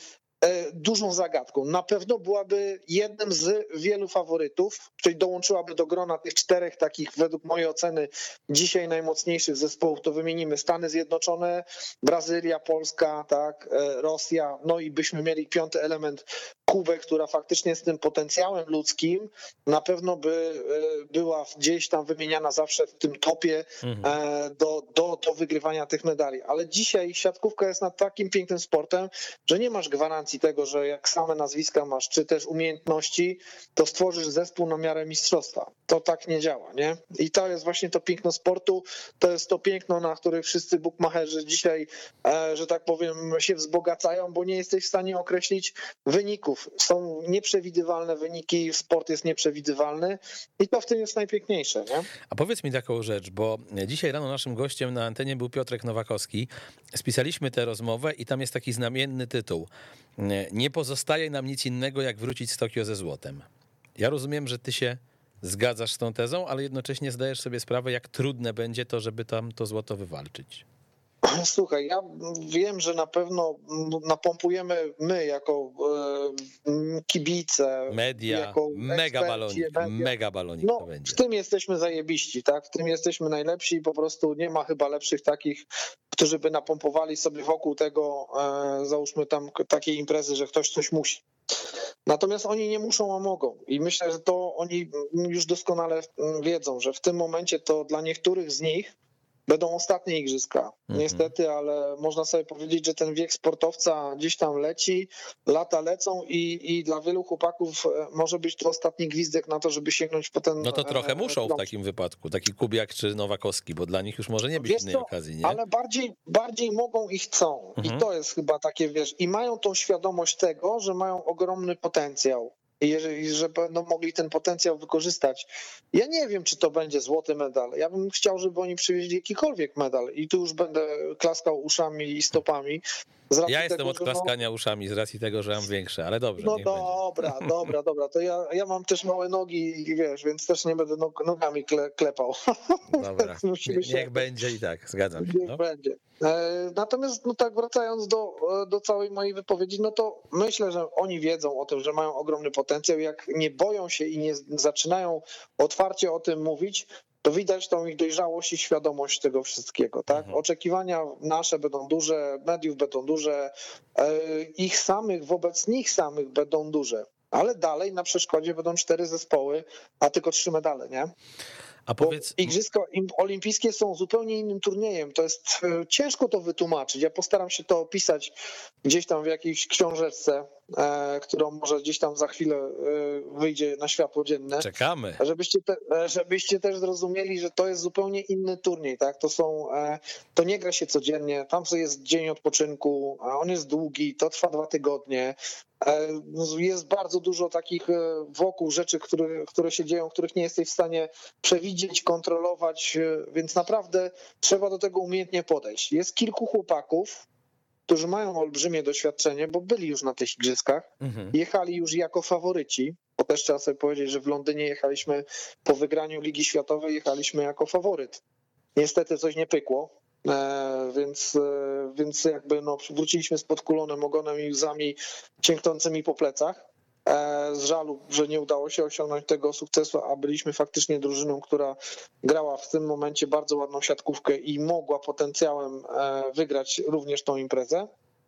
dużą zagadką. Na pewno byłaby jednym z wielu faworytów, czyli dołączyłaby do grona tych czterech takich, według mojej oceny, dzisiaj najmocniejszych zespołów. To wymienimy Stany Zjednoczone, Brazylia, Polska, tak, Rosja, no i byśmy mieli piąty element Kubę, która faktycznie z tym potencjałem ludzkim na pewno by była gdzieś tam wymieniana zawsze w tym topie mhm. do, do, do wygrywania tych medali. Ale dzisiaj siatkówka jest nad takim pięknym sportem, że nie masz gwarancji tego, że jak same nazwiska masz, czy też umiejętności, to stworzysz zespół na miarę mistrzostwa. To tak nie działa, nie? I to jest właśnie to piękno sportu, to jest to piękno, na których wszyscy bukmacherzy dzisiaj, że tak powiem, się wzbogacają, bo nie jesteś w stanie określić wyników. Są nieprzewidywalne wyniki, sport jest nieprzewidywalny i to w tym jest najpiękniejsze, nie? A powiedz mi taką rzecz, bo dzisiaj rano naszym gościem na antenie był Piotrek Nowakowski. Spisaliśmy tę rozmowę i tam jest taki znamienny tytuł. Nie pozostaje nam nic innego, jak wrócić z Tokio ze złotem. Ja rozumiem, że ty się zgadzasz z tą tezą, ale jednocześnie zdajesz sobie sprawę, jak trudne będzie to, żeby tam to złoto wywalczyć. Słuchaj, ja wiem, że na pewno napompujemy my jako kibice, media, jako mega balonik, mega balonik no, to będzie. W tym jesteśmy zajebiści, tak? W tym jesteśmy najlepsi i po prostu nie ma chyba lepszych takich, którzy by napompowali sobie wokół tego, załóżmy tam takiej imprezy, że ktoś coś musi. Natomiast oni nie muszą, a mogą. I myślę, że to oni już doskonale wiedzą, że w tym momencie to dla niektórych z nich będą ostatnie igrzyska. Niestety, ale można sobie powiedzieć, że ten wiek sportowca gdzieś tam leci, lata lecą i, i dla wielu chłopaków może być to ostatni gwizdek na to, żeby sięgnąć po ten... No to trochę muszą w takim wypadku, taki Kubiak czy Nowakowski, bo dla nich już może nie być wiesz innej co, okazji, nie? Ale bardziej, bardziej mogą i chcą. Mhm. I to jest chyba takie, wiesz, i mają tą świadomość tego, że mają ogromny potencjał. I jeżeli, że będą mogli ten potencjał wykorzystać. Ja nie wiem, czy to będzie złoty medal. Ja bym chciał, żeby oni przywieźli jakikolwiek medal i tu już będę klaskał uszami i stopami. Ja jestem tego, od klaskania no, uszami z racji tego, że mam większe, ale dobrze. No dobra, będzie. dobra, dobra. To ja, ja mam też małe nogi, wiesz, więc też nie będę nog, nogami kle, klepał. Dobra, niech się... będzie i tak, zgadzam się. Niech no. będzie. Natomiast no tak wracając do, do całej mojej wypowiedzi, no to myślę, że oni wiedzą o tym, że mają ogromny potencjał. Jak nie boją się i nie zaczynają otwarcie o tym mówić, to widać tą ich dojrzałość i świadomość tego wszystkiego, tak? Mhm. Oczekiwania nasze będą duże, mediów będą duże, ich samych wobec nich samych będą duże, ale dalej na przeszkodzie będą cztery zespoły, a tylko trzy medale, nie? A powiedz... Bo Igrzyska olimpijskie są zupełnie innym turniejem. To jest ciężko to wytłumaczyć. Ja postaram się to opisać gdzieś tam w jakiejś książeczce, e, którą może gdzieś tam za chwilę e, wyjdzie na światło dzienne. Czekamy. Żebyście, te, żebyście też zrozumieli, że to jest zupełnie inny turniej. Tak? To są, e, to nie gra się codziennie. Tam jest dzień odpoczynku, a on jest długi, to trwa dwa tygodnie. Jest bardzo dużo takich wokół rzeczy, które, które się dzieją, których nie jesteś w stanie przewidzieć, kontrolować, więc naprawdę trzeba do tego umiejętnie podejść. Jest kilku chłopaków, którzy mają olbrzymie doświadczenie, bo byli już na tych igrzyskach, mhm. jechali już jako faworyci, bo też trzeba sobie powiedzieć, że w Londynie jechaliśmy po wygraniu Ligi Światowej, jechaliśmy jako faworyt. Niestety coś nie pykło. Więc, więc jakby no, wróciliśmy z podkulonym ogonem i łzami cięgnącymi po plecach z żalu, że nie udało się osiągnąć tego sukcesu, a byliśmy faktycznie drużyną, która grała w tym momencie bardzo ładną siatkówkę i mogła potencjałem wygrać również tą imprezę.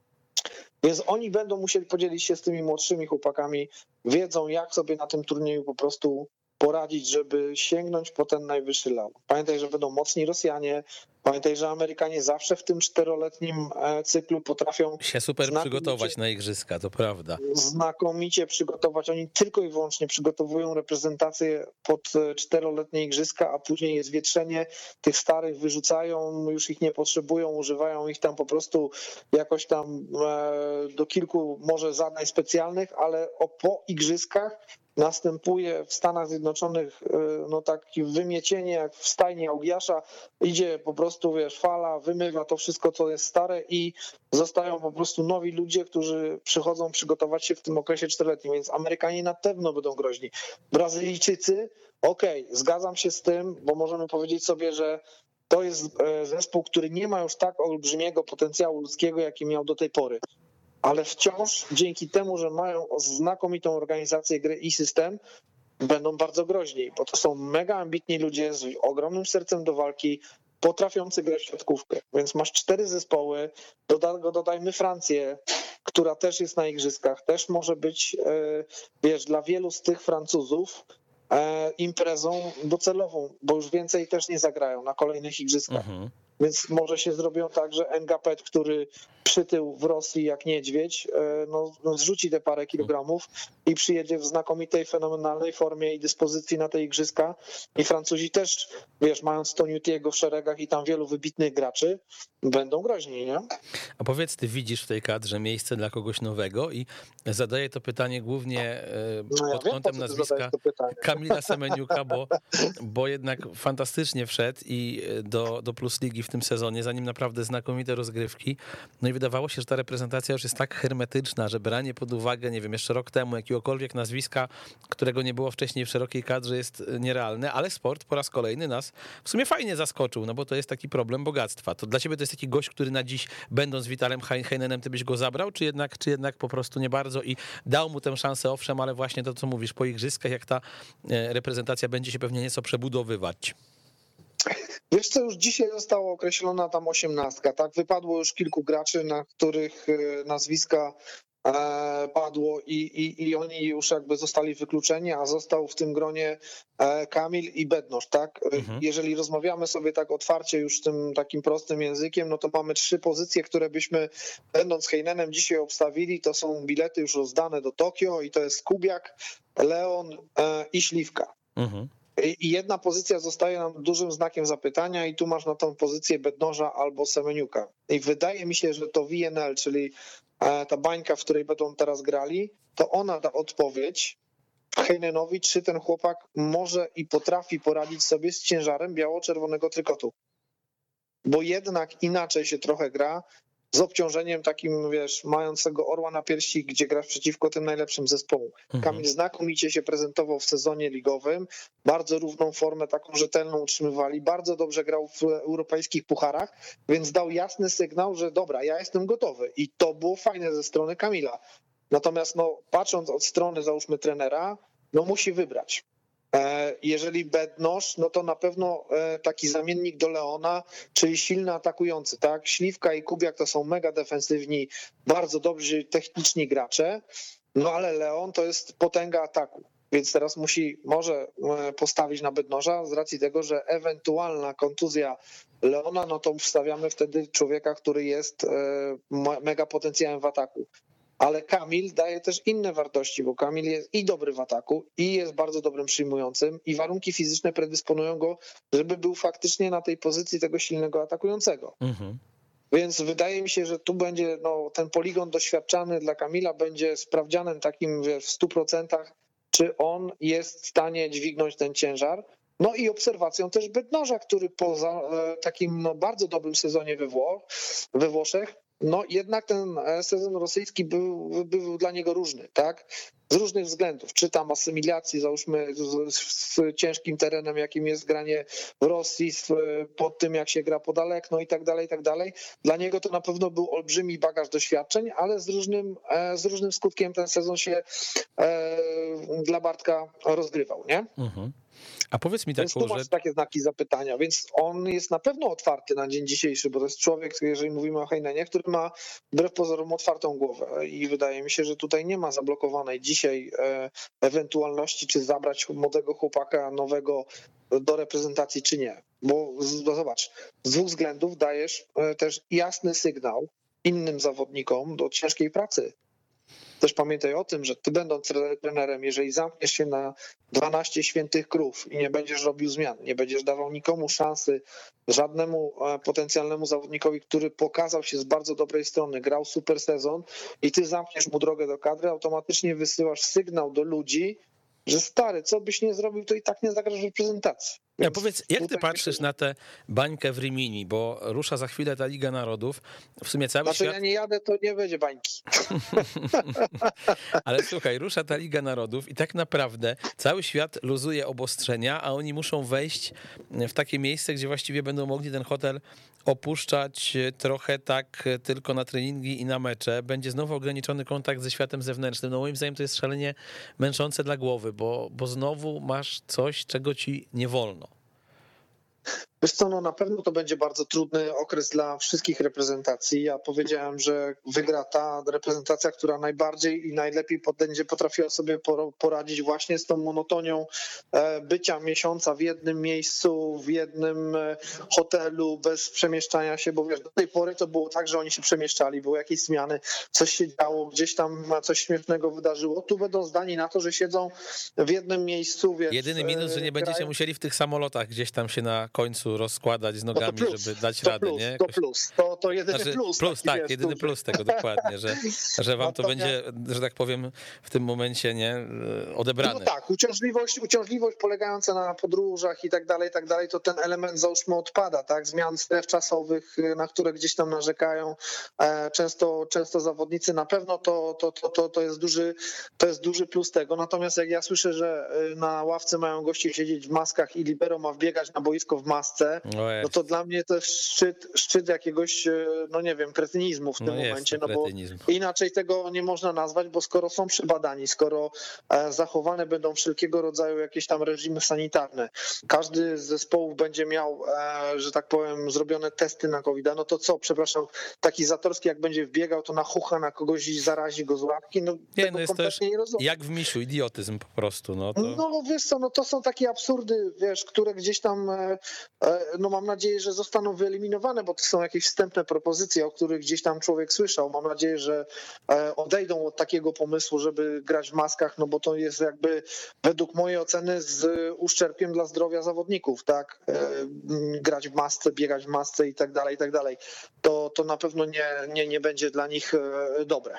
Więc oni będą musieli podzielić się z tymi młodszymi chłopakami, wiedzą jak sobie na tym turnieju po prostu poradzić, żeby sięgnąć po ten najwyższy laur. Pamiętaj, że będą mocni Rosjanie, pamiętaj, że Amerykanie zawsze w tym czteroletnim cyklu potrafią się super przygotować na igrzyska, to prawda. Znakomicie przygotować. Oni tylko i wyłącznie przygotowują reprezentację pod czteroletnie igrzyska, a później jest wietrzenie, tych starych wyrzucają, już ich nie potrzebują, używają ich tam po prostu jakoś tam do kilku może zadań specjalnych, ale po igrzyskach następuje w Stanach Zjednoczonych no takie wymiecienie jak w stajni Augiasza, idzie po prostu, wiesz, fala, wymywa to wszystko, co jest stare i zostają po prostu nowi ludzie, którzy przychodzą przygotować się w tym okresie czteroletnim, więc Amerykanie na pewno będą groźni. Brazylijczycy, okej, okay, zgadzam się z tym, bo możemy powiedzieć sobie, że to jest zespół, który nie ma już tak olbrzymiego potencjału ludzkiego, jaki miał do tej pory. Ale wciąż dzięki temu, że mają znakomitą organizację gry i system, będą bardzo groźni, bo to są mega ambitni ludzie z ogromnym sercem do walki, potrafiący grać w siatkówkę. Więc masz cztery zespoły, doda, dodajmy Francję, która też jest na igrzyskach, też może być, wiesz, dla wielu z tych Francuzów imprezą docelową, bo już więcej też nie zagrają na kolejnych igrzyskach. Mhm. Więc może się zrobią tak, że Ngapet, który przytył w Rosji jak niedźwiedź, no, no zrzuci te parę kilogramów i przyjedzie w znakomitej, fenomenalnej formie i dyspozycji na te igrzyska. I Francuzi też, wiesz, mając Toniutiego w szeregach i tam wielu wybitnych graczy, będą groźni, nie? A powiedz, ty widzisz w tej kadrze miejsce dla kogoś nowego? I zadaję to pytanie głównie no ja pod wiem, kątem nazwiska Kamila Semeniuka, bo, bo jednak fantastycznie wszedł i do, do Plus Ligi w tym sezonie, zanim naprawdę znakomite rozgrywki. No i wydawało się, że ta reprezentacja już jest tak hermetyczna, że branie pod uwagę, nie wiem, jeszcze rok temu jakiegokolwiek nazwiska, którego nie było wcześniej w szerokiej kadrze, jest nierealne, ale sport po raz kolejny nas w sumie fajnie zaskoczył, no bo to jest taki problem bogactwa. To dla ciebie to jest taki gość, który na dziś, będąc Vitalem Heinenem, ty byś go zabrał, czy jednak, czy jednak po prostu nie bardzo i dał mu tę szansę, owszem, ale właśnie to, co mówisz, po igrzyskach, jak ta reprezentacja będzie się pewnie nieco przebudowywać. Wiesz co, już dzisiaj została określona tam osiemnastka, tak? Wypadło już kilku graczy, na których nazwiska padło i, i, i oni już jakby zostali wykluczeni, a został w tym gronie Kamil i Bednosz, tak? Mhm. Jeżeli rozmawiamy sobie tak otwarcie już tym takim prostym językiem, no to mamy trzy pozycje, które byśmy będąc Heinenem dzisiaj obstawili, to są bilety już rozdane do Tokio i to jest Kubiak, Leon i Śliwka. Mhm. I jedna pozycja zostaje nam dużym znakiem zapytania i tu masz na tą pozycję Bednoża albo Semeniuka. I wydaje mi się, że to V N L, czyli ta bańka, w której będą teraz grali, to ona da odpowiedź Heinenowi, czy ten chłopak może i potrafi poradzić sobie z ciężarem biało-czerwonego trykotu. Bo jednak inaczej się trochę gra, z obciążeniem takim, wiesz, mającego orła na piersi, gdzie grasz przeciwko tym najlepszym zespołom. Mhm. Kamil znakomicie się prezentował w sezonie ligowym, bardzo równą formę, taką rzetelną utrzymywali, bardzo dobrze grał w europejskich pucharach, więc dał jasny sygnał, że dobra, ja jestem gotowy i to było fajne ze strony Kamila. Natomiast no, patrząc od strony, załóżmy, trenera, no musi wybrać. Jeżeli Bednosz, no to na pewno taki zamiennik do Leona, czyli silny atakujący, tak? Śliwka i Kubiak to są mega defensywni, bardzo dobrzy techniczni gracze, no ale Leon to jest potęga ataku, więc teraz musi, może postawić na Bednosza z racji tego, że ewentualna kontuzja Leona, no to wstawiamy wtedy człowieka, który jest mega potencjałem w ataku. Ale Kamil daje też inne wartości, bo Kamil jest i dobry w ataku, i jest bardzo dobrym przyjmującym, i warunki fizyczne predysponują go, żeby był faktycznie na tej pozycji tego silnego atakującego. Mhm. Więc wydaje mi się, że tu będzie no, ten poligon doświadczany dla Kamila będzie sprawdzianem takim, wiesz, w stu procentach, czy on jest w stanie dźwignąć ten ciężar. No i obserwacją też Bednoża, który poza takim no, bardzo dobrym sezonie we, Włoch, we Włoszech, no jednak ten sezon rosyjski był, był dla niego różny, tak? Z różnych względów, czy tam asymilacji, załóżmy z, z ciężkim terenem, jakim jest granie w Rosji, z, pod tym jak się gra podalek, no i tak dalej, i tak dalej. Dla niego to na pewno był olbrzymi bagaż doświadczeń, ale z różnym, z różnym skutkiem ten sezon się e, dla Bartka rozgrywał, nie? Mhm. A powiedz mi taką rzecz. Więc tu masz takie znaki zapytania, więc on jest na pewno otwarty na dzień dzisiejszy, bo to jest człowiek, jeżeli mówimy o Heinenie, który ma wbrew pozorom otwartą głowę i wydaje mi się, że tutaj nie ma zablokowanej dzisiaj ewentualności, czy zabrać młodego chłopaka nowego do reprezentacji, czy nie. Bo zobacz, z dwóch względów dajesz też jasny sygnał innym zawodnikom do ciężkiej pracy. Też pamiętaj o tym, że ty będąc trenerem, jeżeli zamkniesz się na dwanaście świętych krów i nie będziesz robił zmian, nie będziesz dawał nikomu szansy, żadnemu potencjalnemu zawodnikowi, który pokazał się z bardzo dobrej strony, grał super sezon i ty zamkniesz mu drogę do kadry, automatycznie wysyłasz sygnał do ludzi, że stary, co byś nie zrobił, to i tak nie zagrasz w reprezentacji. Ja powiedz, jak ty patrzysz na tę bańkę w Rimini, bo rusza za chwilę ta Liga Narodów. W sumie cały znaczy, świat... ja nie jadę, to nie będzie bańki. Ale słuchaj, rusza ta Liga Narodów i tak naprawdę cały świat luzuje obostrzenia, a oni muszą wejść w takie miejsce, gdzie właściwie będą mogli ten hotel opuszczać trochę tak tylko na treningi i na mecze. Będzie znowu ograniczony kontakt ze światem zewnętrznym. No moim zdaniem to jest szalenie męczące dla głowy, bo, bo znowu masz coś, czego ci nie wolno. Wiesz co, no na pewno to będzie bardzo trudny okres dla wszystkich reprezentacji. Ja powiedziałem, że wygra ta reprezentacja, która najbardziej i najlepiej będzie potrafiła sobie poradzić właśnie z tą monotonią bycia miesiąca w jednym miejscu, w jednym hotelu, bez przemieszczania się, bo wiesz, do tej pory to było tak, że oni się przemieszczali, były jakieś zmiany, coś się działo, gdzieś tam coś śmiesznego wydarzyło. Tu będą zdani na to, że siedzą w jednym miejscu, wiesz. Jedyny minus, że nie będziecie grają... musieli w tych samolotach gdzieś tam się na końcu rozkładać z nogami, no plus, żeby dać to radę, plus, nie? To plus, to, to jedyny znaczy, plus. Plus, taki, tak, wiesz, jedyny duży. plus tego dokładnie, że, że wam to Natomiast... będzie, że tak powiem, w tym momencie nie odebrane. No tak, uciążliwość, uciążliwość polegająca na podróżach i tak dalej, i tak dalej, to ten element załóżmy odpada, tak? Zmian stref czasowych, na które gdzieś tam narzekają często, często zawodnicy, na pewno to, to, to, to, to, jest duży, to jest duży plus tego. Natomiast jak ja słyszę, że na ławce mają gości siedzieć w maskach i libero ma wbiegać na boisko w masce, no to dla mnie to jest szczyt, szczyt jakiegoś, no nie wiem, kretynizmu w tym no momencie, no bo kretynizm. inaczej tego nie można nazwać, bo skoro są przebadani, skoro zachowane będą wszelkiego rodzaju jakieś tam reżimy sanitarne, każdy z zespołów będzie miał, że tak powiem, zrobione testy na kowida, no to co, przepraszam, taki Zatorski jak będzie wbiegał, to nachucha na kogoś i zarazi go z łapki, no nie, tego no jest kompletnie też nie rozumiem. jak w misiu, idiotyzm po prostu. No, to... no wiesz co, no to są takie absurdy, wiesz, które gdzieś tam, no mam nadzieję, że zostaną wyeliminowane, bo to są jakieś wstępne propozycje, o których gdzieś tam człowiek słyszał. Mam nadzieję, że odejdą od takiego pomysłu, żeby grać w maskach, no bo to jest jakby według mojej oceny z uszczerbkiem dla zdrowia zawodników, tak? Grać w masce, biegać w masce i tak dalej, i tak dalej. To, to na pewno nie, nie, nie będzie dla nich dobre.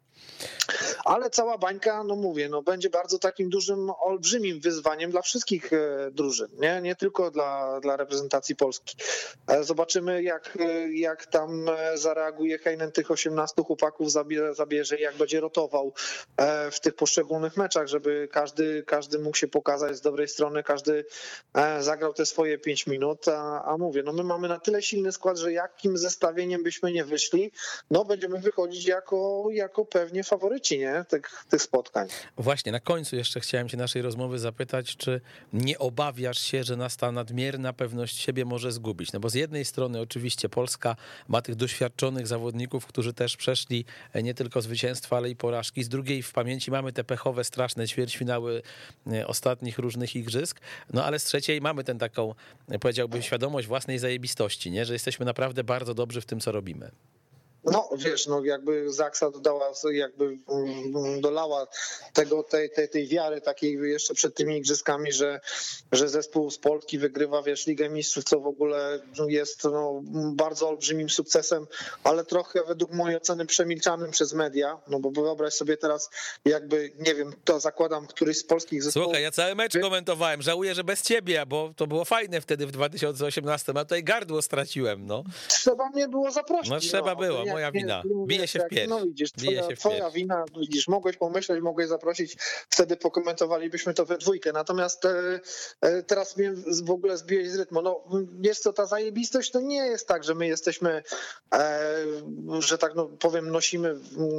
Ale cała bańka, no mówię, no będzie bardzo takim dużym, olbrzymim wyzwaniem dla wszystkich drużyn, nie, nie tylko dla, dla reprezentacji Polski. Zobaczymy, jak, jak tam zareaguje Heinen, tych osiemnastu chłopaków zabierze, zabierze, jak będzie rotował w tych poszczególnych meczach, żeby każdy, każdy mógł się pokazać z dobrej strony, każdy zagrał te swoje pięć minut, a, a mówię, no my mamy na tyle silny skład, że jakim zestawieniem byśmy nie wyszli, no będziemy wychodzić jako, jako pewnie faworyci, nie? Tych, tych spotkań. Właśnie, na końcu jeszcze chciałem cię naszej rozmowy zapytać, czy nie obawiasz się, że nas ta nadmierna pewność siebie może zgubić? No bo z jednej strony oczywiście Polska ma tych doświadczonych zawodników, którzy też przeszli nie tylko zwycięstwa, ale i porażki. Z drugiej w pamięci mamy te pechowe, straszne ćwierćfinały ostatnich różnych igrzysk. No ale z trzeciej mamy tę taką, powiedziałbym, świadomość własnej zajebistości, nie? Że jesteśmy naprawdę bardzo dobrzy w tym, co robimy. No wiesz, no jakby Zaksa dodała, jakby dolała tego, tej, tej, tej wiary takiej jeszcze przed tymi igrzyskami, że, że zespół z Polski wygrywa, wiesz, Ligę Mistrzów, co w ogóle jest no, bardzo olbrzymim sukcesem, ale trochę według mojej oceny przemilczanym przez media, no bo wyobraź sobie teraz jakby, nie wiem, to zakładam, któryś z polskich zespołów... Słuchaj, ja cały mecz komentowałem, żałuję, że bez ciebie, bo to było fajne wtedy w dwa tysiące osiemnastym, a tutaj gardło straciłem, no. Trzeba mnie było zaprosić. No trzeba no, było. Moja wina. Bije się w pierś. No widzisz, Bije twoja, się w twoja pierś. wina, widzisz, mogłeś pomyśleć, mogłeś zaprosić, wtedy pokomentowalibyśmy to we dwójkę. Natomiast e, e, teraz mnie w ogóle zbiłeś z rytmu. No wiesz co, ta zajebistość to nie jest tak, że my jesteśmy, e, że tak no, powiem, nosimy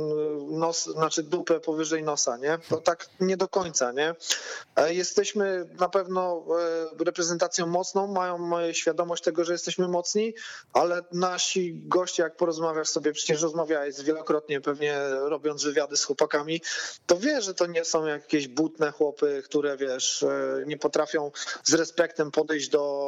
nos, znaczy dupę powyżej nosa, nie? To tak nie do końca, nie? E, jesteśmy na pewno e, reprezentacją mocną, mają świadomość tego, że jesteśmy mocni, ale nasi goście, jak porozmawiasz sobie, przecież rozmawiałeś wielokrotnie, pewnie robiąc wywiady z chłopakami, to wiesz, że to nie są jakieś butne chłopy, które wiesz, nie potrafią z respektem podejść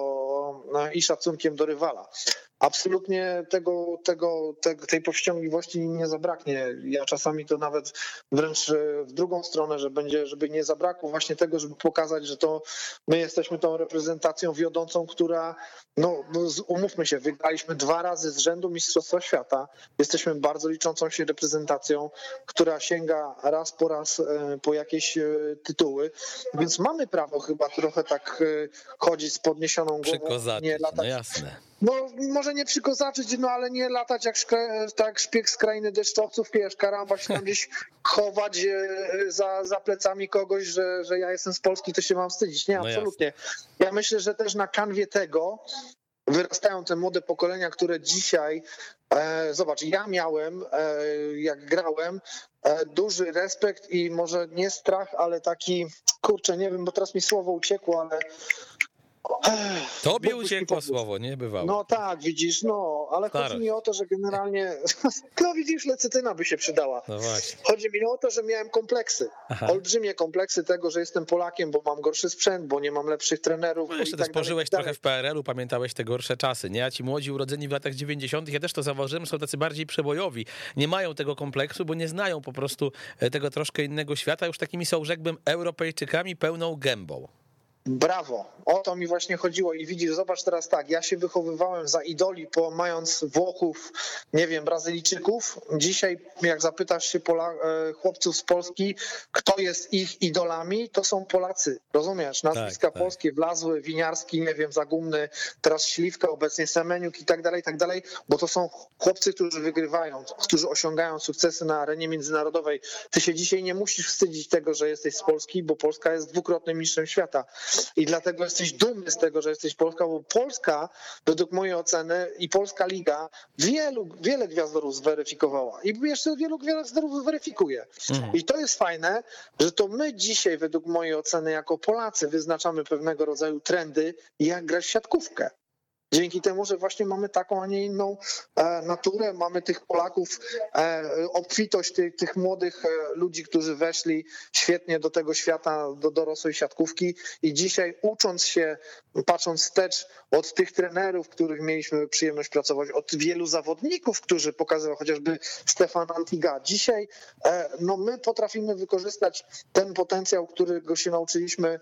do i szacunkiem do rywala. Absolutnie tego, tego, te, tej powściągliwości nie zabraknie. Ja czasami to nawet wręcz w drugą stronę, że będzie, żeby nie zabrakło właśnie tego, żeby pokazać, że to my jesteśmy tą reprezentacją wiodącą, która, no umówmy się, wygraliśmy dwa razy z rzędu Mistrzostwa Świata. Jesteśmy bardzo liczącą się reprezentacją, która sięga raz po raz po jakieś tytuły, więc mamy prawo chyba trochę tak chodzić z podniesioną głową. Przykozaczyć, nie latać. No jasne. No może nie przykozaczyć, no ale nie latać jak, szkre, tak szpieg z krainy deszczowców, wiesz, karamba się tam gdzieś chować za, za plecami kogoś, że, że ja jestem z Polski, to się mam wstydzić. Nie, No absolutnie. Ja myślę, że też na kanwie tego wyrastają te młode pokolenia, które dzisiaj, e, zobacz, ja miałem, e, jak grałem, e, duży respekt i może nie strach, ale taki, kurczę, nie wiem, bo teraz mi słowo uciekło, ale Tobie Mógłbyś mi uciekło pomóc. słowo, nie bywało. No tak, widzisz, no, ale Starość. chodzi mi o to, że generalnie, no widzisz, lecytyna by się przydała. No właśnie. Chodzi mi o to, że miałem kompleksy, Aha. olbrzymie kompleksy tego, że jestem Polakiem, bo mam gorszy sprzęt, bo nie mam lepszych trenerów. No bo jeszcze i też tak dalej, pożyłeś i tak trochę w P R L u, pamiętałeś te gorsze czasy, nie? A ci młodzi urodzeni w latach dziewięćdziesiątych, ja też to zauważyłem, są tacy bardziej przebojowi. Nie mają tego kompleksu, bo nie znają po prostu tego troszkę innego świata. Już takimi są, rzekłbym, Europejczykami pełną gębą. Brawo, o to mi właśnie chodziło i widzisz, zobacz teraz tak, ja się wychowywałem za idoli, po, mając Włochów, nie wiem, Brazylijczyków. Dzisiaj jak zapytasz się Pola, e, chłopców z Polski, kto jest ich idolami, to są Polacy, rozumiesz? Nazwiska Tak, tak. polskie, Wlazły, Winiarski, nie wiem, Zagumny, teraz Śliwka, obecnie Semeniuk i tak dalej, i tak dalej, bo to są chłopcy, którzy wygrywają, którzy osiągają sukcesy na arenie międzynarodowej. Ty się dzisiaj nie musisz wstydzić tego, że jesteś z Polski, bo Polska jest dwukrotnym mistrzem świata. I dlatego jesteś dumny z tego, że jesteś Polska, bo Polska, według mojej oceny, i Polska Liga wielu, wiele gwiazdorów zweryfikowała i jeszcze wielu gwiazdorów zweryfikuje. Mhm. I to jest fajne, że to my dzisiaj, według mojej oceny, jako Polacy wyznaczamy pewnego rodzaju trendy, jak grać w siatkówkę. Dzięki temu, że właśnie mamy taką, a nie inną e, naturę, mamy tych Polaków, e, obfitość tych, tych młodych e, ludzi, którzy weszli świetnie do tego świata, do dorosłej siatkówki i dzisiaj ucząc się, patrząc wstecz od tych trenerów, których mieliśmy przyjemność pracować, od wielu zawodników, którzy pokazywał chociażby Stefan Antiga. Dzisiaj e, no my potrafimy wykorzystać ten potencjał, którego się nauczyliśmy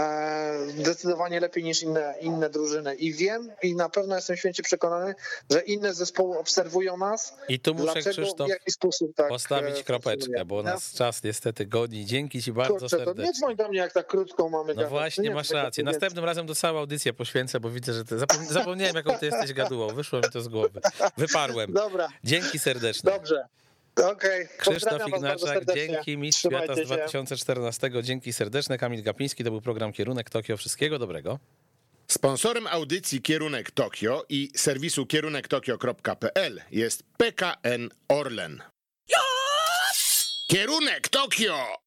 e, zdecydowanie lepiej niż inne, inne drużyny. I wiem, i na pewno jestem święcie przekonany, że inne zespoły obserwują nas. I tu muszę, Dlaczego, Krzysztof, w jaki sposób tak postawić e, kropeczkę, funkcjonuje. bo No, nas czas niestety goni. Dzięki ci bardzo kurczę, to serdecznie. nie dzwoń do mnie, jak tak krótką mamy No gadać. właśnie, Nie, masz tak rację. jak Następnym razem to całą audycję poświęcę, bo widzę, że ty zapom- zapomniałem, jaką ty jesteś gadułą. Wyszło mi to z głowy. Wyparłem. Dobra, Dzięki serdeczne. dobrze. Okej, Krzysztof pozdrawiam was bardzo Ignaczak, serdecznie. dzięki, mistrz świata z Trzymajcie się. dwa tysiące czternastego. Dzięki serdeczne. Kamil Gapiński, to był program Kierunek Tokio. Wszystkiego dobrego. Sponsorem audycji Kierunek Tokio i serwisu kierunek tokio kropka p l jest P K N Orlen. Kierunek Tokio!